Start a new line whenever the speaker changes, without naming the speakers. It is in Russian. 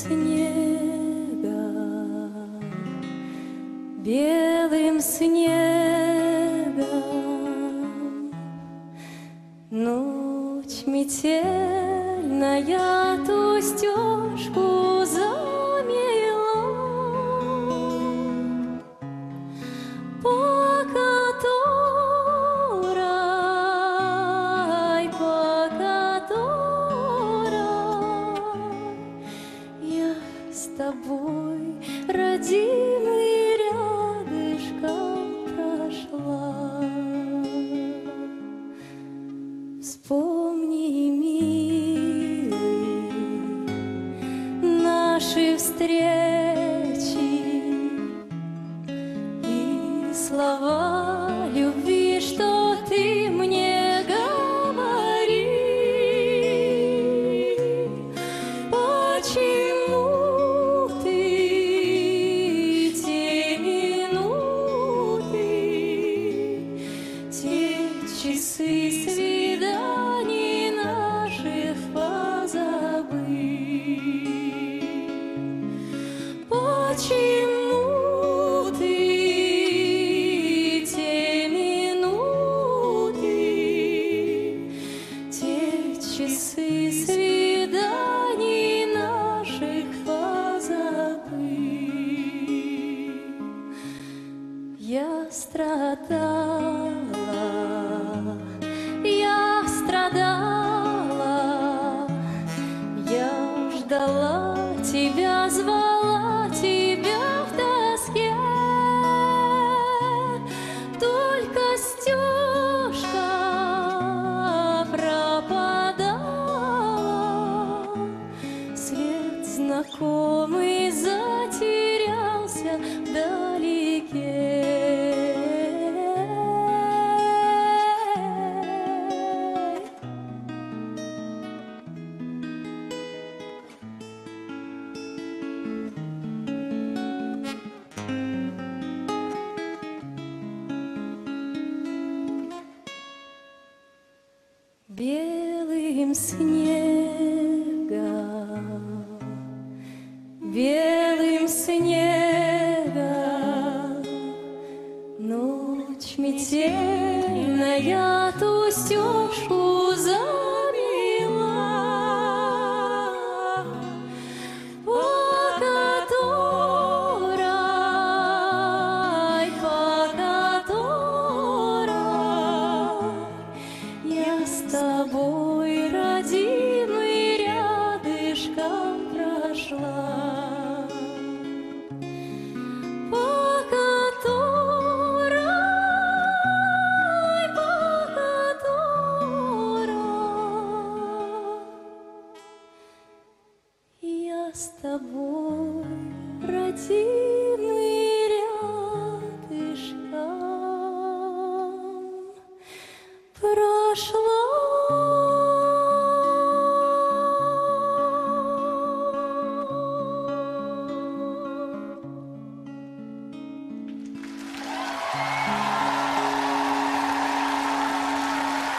белым снегом. Ночь метельная ту стежку замела, по которой я с тобой, родимый, рядышком прошла. Вспомни, милый, наши встречи и слова любви, что ты мне говори. Почему ты те минуты, те часы свиданий наших позабыл? Почему ты те минуты, те часы свиданий наших позабыл? Я страдала, я страдала, я ждала тебя, звала тебя в тоске. Только стежка пропадала, свет знакомый затерялся вдалеке. Белым снегом, белым снегом, ночь метельная ту стежку замела, по которой я с тобой, родимый, рядышком прошла. По которой я с тобой, родимый,